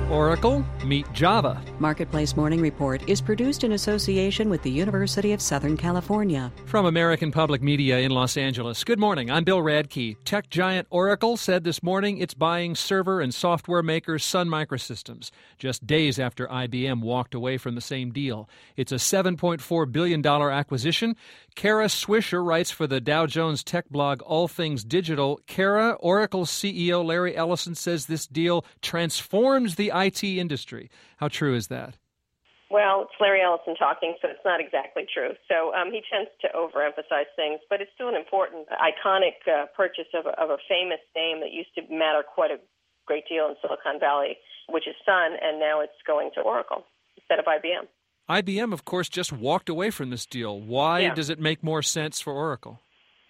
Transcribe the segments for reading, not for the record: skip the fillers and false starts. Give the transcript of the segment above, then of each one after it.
Oracle, meet Java. Marketplace Morning Report is produced in association with the University of Southern California. From American Public Media in Los Angeles. Good morning, I'm Bill Radke. Tech giant Oracle said this morning it's buying server and software maker Sun Microsystems, just days after IBM walked away from the same deal. It's a $7.4 billion acquisition. Kara Swisher writes for the Dow Jones tech blog All Things Digital. Kara, Oracle's CEO Larry Ellison says this deal transforms the IT industry. How true is that? Well, it's Larry Ellison talking, so it's not exactly true. So he tends to overemphasize things, but it's still an important, iconic purchase of a famous name that used to matter quite a great deal in Silicon Valley, which is Sun, and now it's going to Oracle instead of IBM. IBM, of course, just walked away from this deal. Why does it make more sense for Oracle?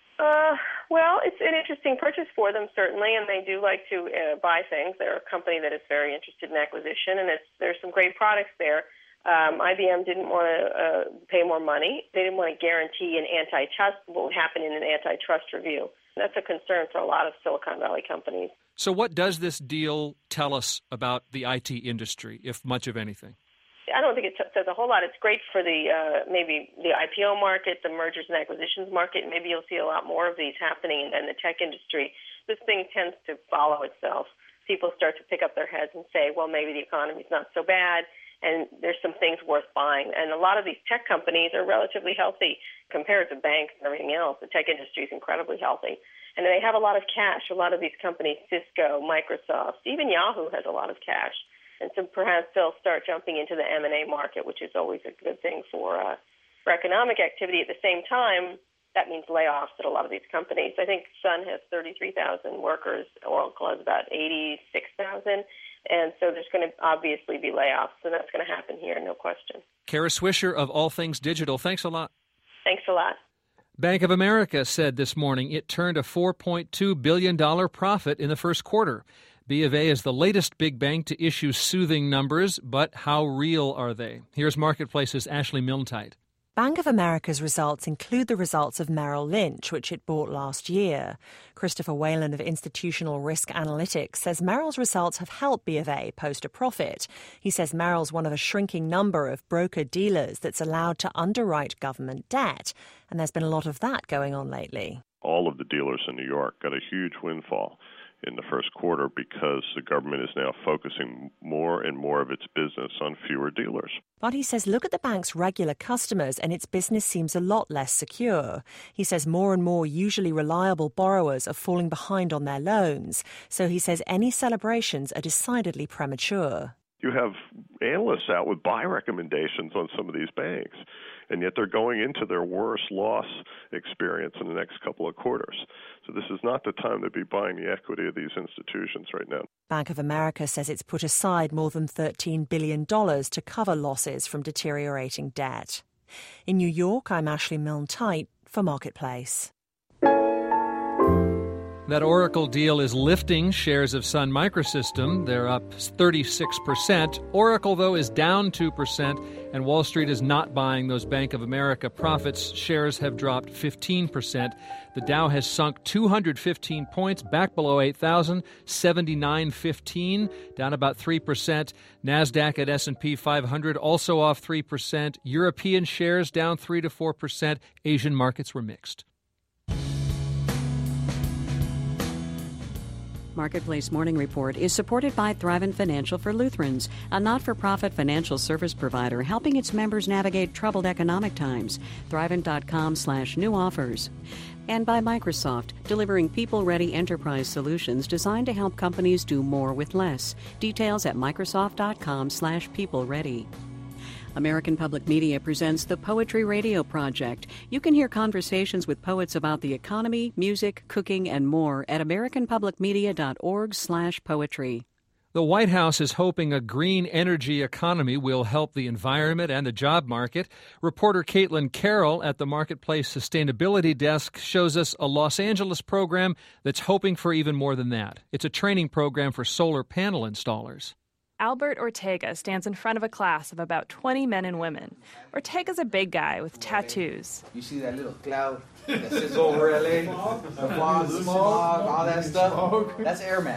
Well, it's an interesting purchase for them, certainly, and they do like to buy things. They're a company that is very interested in acquisition, and there's some great products there. IBM didn't want to pay more money. They didn't want to guarantee an antitrust, what would happen in an antitrust review. That's a concern for a lot of Silicon Valley companies. So what does this deal tell us about the IT industry, if much of anything? I don't think it says a whole lot. It's great for the maybe the IPO market, the mergers and acquisitions market. Maybe you'll see a lot more of these happening in the tech industry. This thing tends to follow itself. People start to pick up their heads and say, well, maybe the economy's not so bad, and there's some things worth buying. And a lot of these tech companies are relatively healthy compared to banks and everything else. The tech industry is incredibly healthy. And they have a lot of cash. A lot of these companies, Cisco, Microsoft, even Yahoo has a lot of cash. And so perhaps they'll start jumping into the M&A market, which is always a good thing for economic activity. At the same time, that means layoffs at a lot of these companies. I think Sun has 33,000 workers. Oracle has about 86,000. And so there's going to obviously be layoffs, and that's going to happen here, no question. Kara Swisher of All Things Digital, thanks a lot. Thanks a lot. Bank of America said this morning it turned a $4.2 billion profit in the first quarter. B of A is the latest big bank to issue soothing numbers, but how real are they? Here's Marketplace's Ashley Milne-Tyte. Bank of America's results include the results of Merrill Lynch, which it bought last year. Christopher Whalen of Institutional Risk Analytics says Merrill's results have helped B of A post a profit. He says Merrill's one of a shrinking number of broker-dealers that's allowed to underwrite government debt, and there's been a lot of that going on lately. All of the dealers in New York got a huge windfall in the first quarter because the government is now focusing more and more of its business on fewer dealers. But he says look at the bank's regular customers and its business seems a lot less secure. He says more and more usually reliable borrowers are falling behind on their loans. So he says any celebrations are decidedly premature. You have analysts out with buy recommendations on some of these banks, and yet they're going into their worst loss experience in the next couple of quarters. So this is not the time to be buying the equity of these institutions right now. Bank of America says it's put aside more than $13 billion to cover losses from deteriorating debt. In New York, I'm Ashley Milne-Tyte for Marketplace. That Oracle deal is lifting shares of Sun Microsystem. They're up 36%. Oracle, though, is down 2%, and Wall Street is not buying those Bank of America profits. Shares have dropped 15%. The Dow has sunk 215 points, back below 8,000, 79.15, down about 3%. NASDAQ at S&P 500 also off 3%. European shares down 3 to 4%. Asian markets were mixed. Marketplace Morning Report is supported by Thrivent Financial for Lutherans, a not-for-profit financial service provider helping its members navigate troubled economic times. Thrivent.com/new offers. And by Microsoft, delivering people-ready enterprise solutions designed to help companies do more with less. Details at Microsoft.com/people-ready. American Public Media presents the Poetry Radio Project. You can hear conversations with poets about the economy, music, cooking, and more at americanpublicmedia.org/poetry. The White House is hoping a green energy economy will help the environment and the job market. Reporter Caitlin Carroll at the Marketplace Sustainability Desk shows us a Los Angeles program that's hoping for even more than that. It's a training program for solar panel installers. Albert Ortega stands in front of a class of about 20 men and women. Ortega's a big guy with tattoos. You see that little cloud that sits over LA? The fog, smog, all that stuff? That's air mass.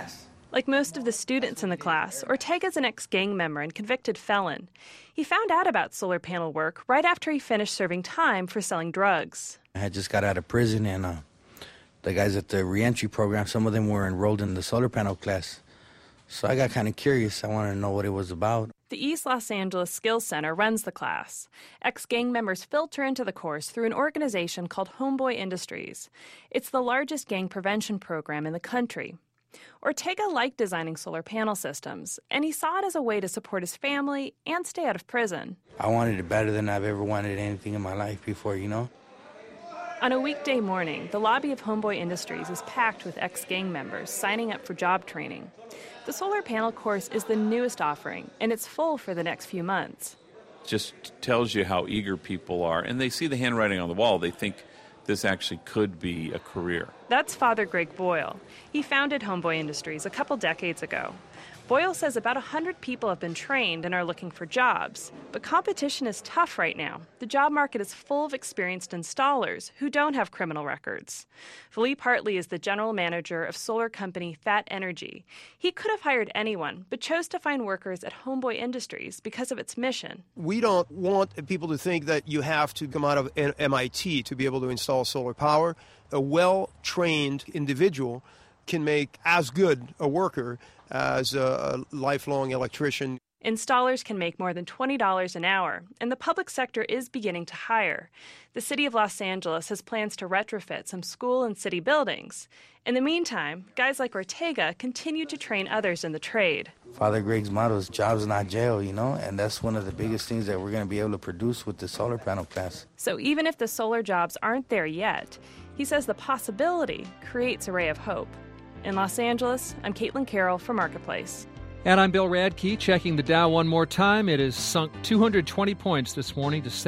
Like most of the students in the class, Ortega's an ex-gang member and convicted felon. He found out about solar panel work right after he finished serving time for selling drugs. I had just got out of prison, and the guys at the reentry program, some of them were enrolled in the solar panel class. So I got kind of curious. I wanted to know what it was about. The East Los Angeles Skills Center runs the class. Ex-gang members filter into the course through an organization called Homeboy Industries. It's the largest gang prevention program in the country. Ortega liked designing solar panel systems, and he saw it as a way to support his family and stay out of prison. I wanted it better than I've ever wanted anything in my life before, you know? On a weekday morning, the lobby of Homeboy Industries is packed with ex-gang members signing up for job training. The solar panel course is the newest offering, and it's full for the next few months. Just tells you how eager people are, and they see the handwriting on the wall. They think this actually could be a career. That's Father Greg Boyle. He founded Homeboy Industries a couple decades ago. Boyle says about 100 people have been trained and are looking for jobs. But competition is tough right now. The job market is full of experienced installers who don't have criminal records. Philippe Hartley is the general manager of solar company Fat Energy. He could have hired anyone, but chose to find workers at Homeboy Industries because of its mission. We don't want people to think that you have to come out of MIT to be able to install solar power. A well-trained individual can make as good a worker as a lifelong electrician. Installers can make more than $20 an hour, and the public sector is beginning to hire. The city of Los Angeles has plans to retrofit some school and city buildings. In the meantime, guys like Ortega continue to train others in the trade. Father Greg's motto is jobs, not jail, you know, and that's one of the biggest things that we're going to be able to produce with the solar panel class. So even if the solar jobs aren't there yet, he says the possibility creates a ray of hope. In Los Angeles, I'm Caitlin Carroll for Marketplace. And I'm Bill Radke, checking the Dow one more time. It has sunk 220 points this morning to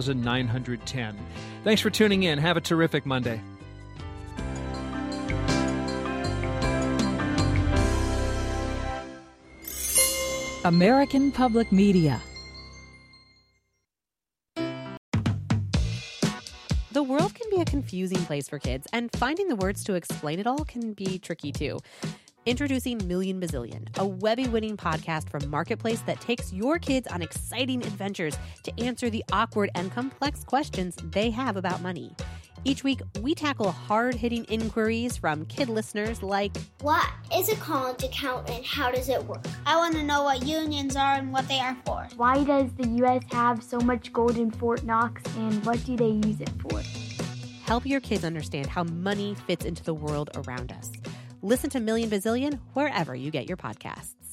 7,910. Thanks for tuning in. Have a terrific Monday. American Public Media. The world can be a confusing place for kids, and finding the words to explain it all can be tricky too. Introducing Million Bazillion, a Webby-winning podcast from Marketplace that takes your kids on exciting adventures to answer the awkward and complex questions they have about money. Each week, we tackle hard-hitting inquiries from kid listeners like, what is a college account and how does it work? I want to know what unions are and what they are for. Why does the U.S. have so much gold in Fort Knox and what do they use it for? Help your kids understand how money fits into the world around us. Listen to Million Bazillion wherever you get your podcasts.